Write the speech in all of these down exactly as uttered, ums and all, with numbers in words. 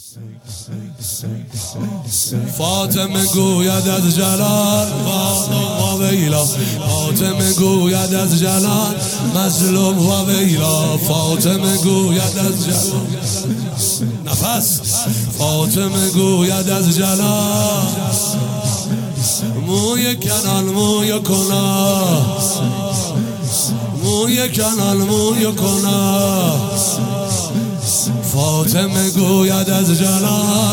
فاطمه گوید از جلال و ویلا، فاطمه گوید از جلال مظلوم و ویلا، فاطمه گوید از جلال نفس، فاطمه گوید از جلال موی کنال موی کنا، موی کنال موی کنا، فاطمه گوید از جلال،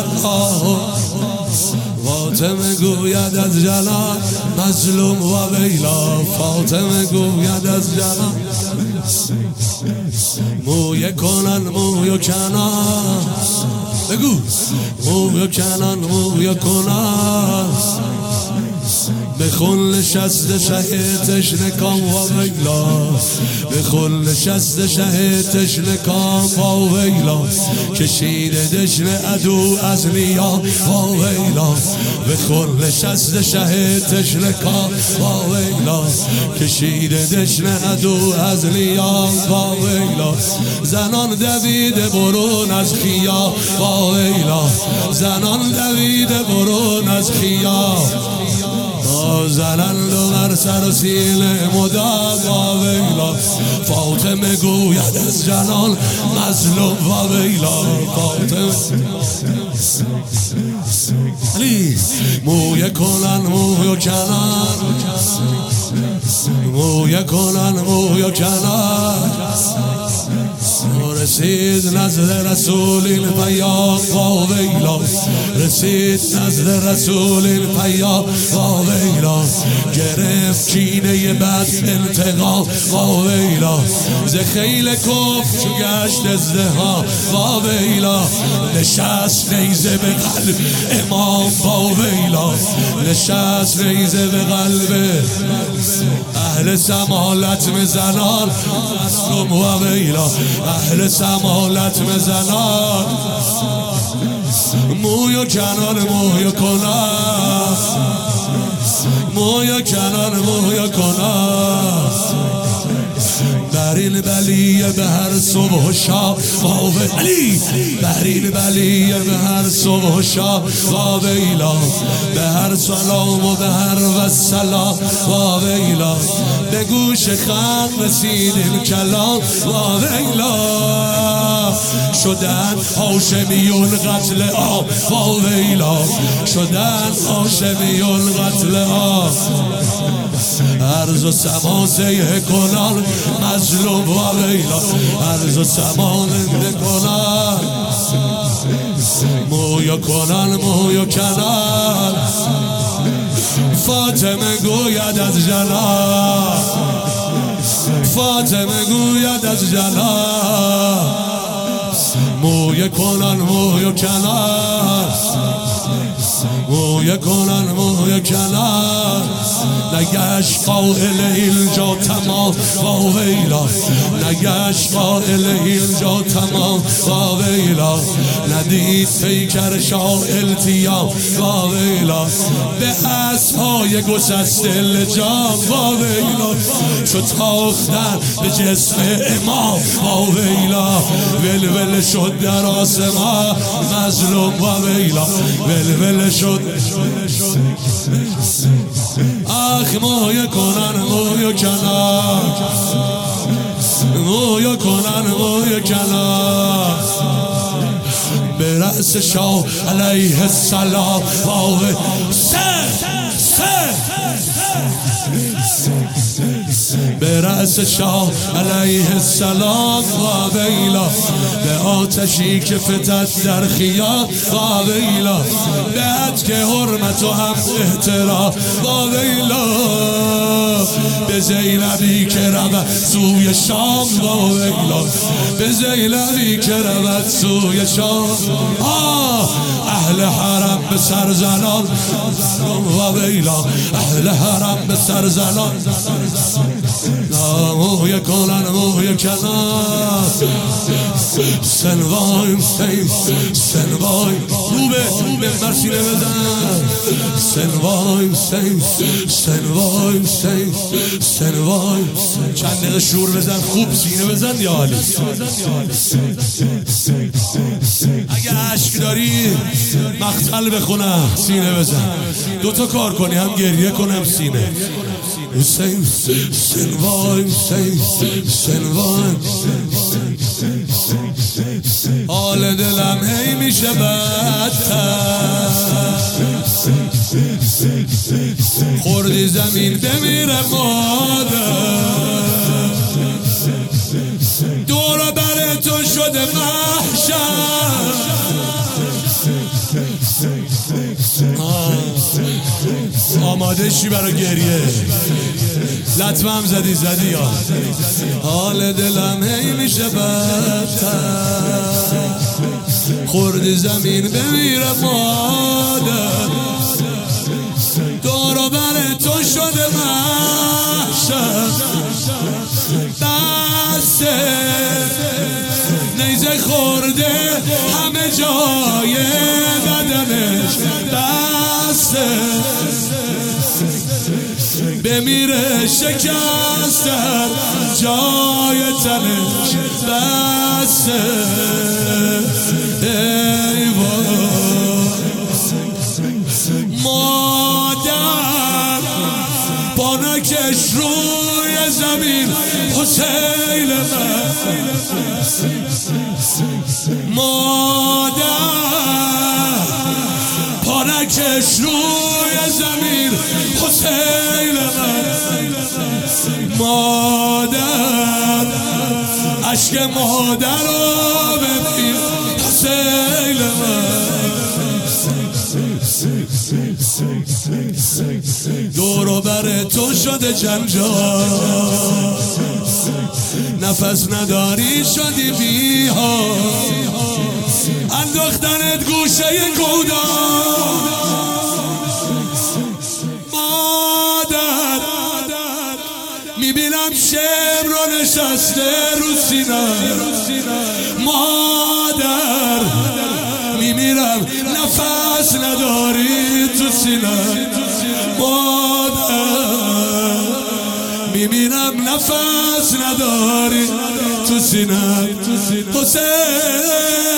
فاطمه گوید از جلال مظلوم و ویلا، فاطمه گوید از جلال موی کنال موی کنال، بگو موی کنال موی کنال، به خون نشسته شه تشنه کام و ویلا، به خون نشسته شه تشنه کام و ویلا، کشیده دشنه عدو از نیا و ویلا، به خون نشسته شه تشنه کام و ویلا، کشیده دشنه عدو از نیا و ویلا، زنان دویده برون از خیا و ویلا، زنان دویده برون از خیا، زنند و بر سر و سینه مدام و ویلا، فاطمه گوید از جلال مظلوم و ویلا، فاطمه علی موی کنن موی کنن، موی کنن موی کنن، رسید نزد رسول این پیام و ویلا، رسید نزد رسول این پیام و ویلا، گرفت کینه بد انتقام و ویلا، ز خیل کفر چو گشت ازدها و ویلا، نشست نیزه به قلب امام و ویلا، نشست نیزه به قلب اهل سمالت مزنان مظلوم و ویلا، اهل سمالت مزنان موی کنان موی کنان، موی کنان موی کنان، برین بلیه به هر صبح و شام و علی، برین بلیه به هر صبح و شام و ویلا، به هر سلام و به هر وسلام و ویلا، به گوش خلق رسید این کلام و ویلا، شدن هاشمیون قتل عام و ویلا، شدن هاشمیون قتل عام، ارض و سما سیه کنان مظلوم و ویلا، ارض و سما زنده کنان موی کنان موی کنان، فاطمه گوید از جلال، فاطمه گوید از جلال موی کنان موی کنان، موی کنان موی کنان، نگشت قائل اینجا تمام و ویلا، نگشت قائل اینجا تمام و ویلا، ندید پیکر شاه التیام و ویلا، به اسبهای گسسته لجام و ویلا، چو تاختن به جسم امام و ویلا، ولول شد در آسمان مظلوم و ویلا، ولول شد آخ موی کنن موی کنن، موی کنن موی کنن، به رأس شاه علیه السلام سه سه به رأس شاه علیه السلام و ویلا، به آتشی که فتد در خیام و ویلا، بعد که حرمت و هم احترام و ویلا، به زینبی که رود سوی شام و ویلا، به زینبی که رود سوی شام، آه اهل حرم به سر زنان و ویلا اهل حرم به سر زنان موی کنن موی کنن سنوای سین سنوای روبه منبر سینه بزن سنوای سین سنوای سین سنوای چند دقیقه شور بزن خوب سینه بزن یا علی اگه عشق داری مقتل بخونم سینه بزن دوتا کار کنی هم گریه کنم سینه حسین سنوای حسین سنوای حال دلم هی میشه بدتر خوردی زمین بمیره مادر دور بر تو شده محشر آماده شی برای گریه لطمه هم زدی زدی یا حال دلم هی میشه بدتر خوردی زمین بمیره مادر دور بر تو شده محشر بسه نیزه خورده همه جای بدنش بسه بمیره شکستر جای تنش بسه ای وای مادر بانکش روی زمین حسین من مادر پانکش روی زمین حسین من مادر عشق مادر رو ببین حسین من دور و بر تو شده جنجال نفس نداری شدی بیها انداختنت گوشه گودان مادر میبینم شمر رو نشسته رو سینه مادر میمیرم نفس نداری تو سینه مادر میمیرم نفس نداری تو سینه حسین